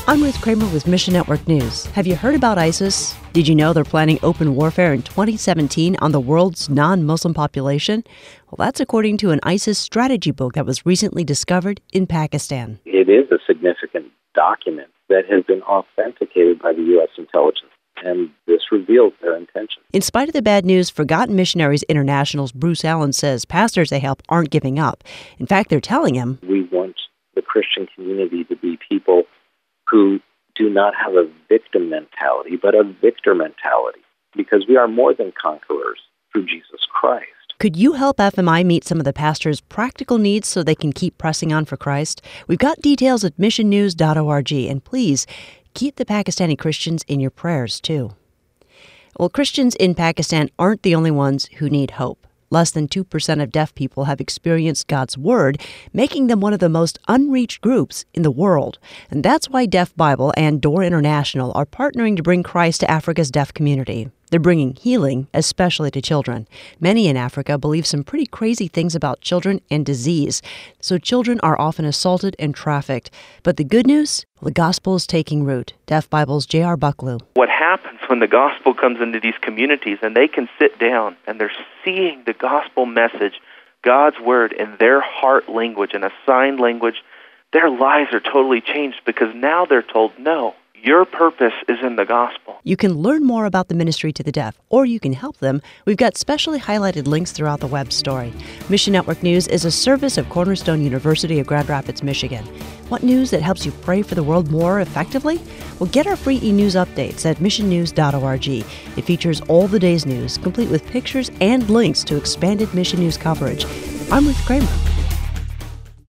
I'm Ruth Kramer with Mission Network News. Have you heard about ISIS? Did you know they're planning open warfare in 2017 on the world's non-Muslim population? Well, that's according to an ISIS strategy book that was recently discovered in Pakistan. It is a significant document that has been authenticated by the U.S. intelligence, and this reveals their intention. In spite of the bad news, Forgotten Missionaries International's Bruce Allen says pastors they help aren't giving up. In fact, they're telling him, we want the Christian community to be people who do not have a victim mentality, but a victor mentality, because we are more than conquerors through Jesus Christ. Could you help FMI meet some of the pastors' practical needs so they can keep pressing on for Christ? We've got details at missionnews.org, and please keep the Pakistani Christians in your prayers, too. Well, Christians in Pakistan aren't the only ones who need hope. Less than 2% of deaf people have experienced God's Word, making them one of the most unreached groups in the world. And that's why Deaf Bible and Door International are partnering to bring Christ to Africa's deaf community. They're bringing healing, especially to children. Many in Africa believe some pretty crazy things about children and disease. So children are often assaulted and trafficked. But the good news? Well, the gospel is taking root. Deaf Bible's J.R. Bucklew. What happens when the gospel comes into these communities and they can sit down and they're seeing the gospel message, God's word in their heart language, in a sign language, their lives are totally changed because now they're told, no, your purpose is in the gospel. You can learn more about the ministry to the deaf, or you can help them. We've got specially highlighted links throughout the web story. Mission Network News is a service of Cornerstone University of Grand Rapids, Michigan. Want news that helps you pray for the world more effectively? Well, get our free e-news updates at missionnews.org. It features all the day's news, complete with pictures and links to expanded Mission News coverage. I'm Ruth Kramer.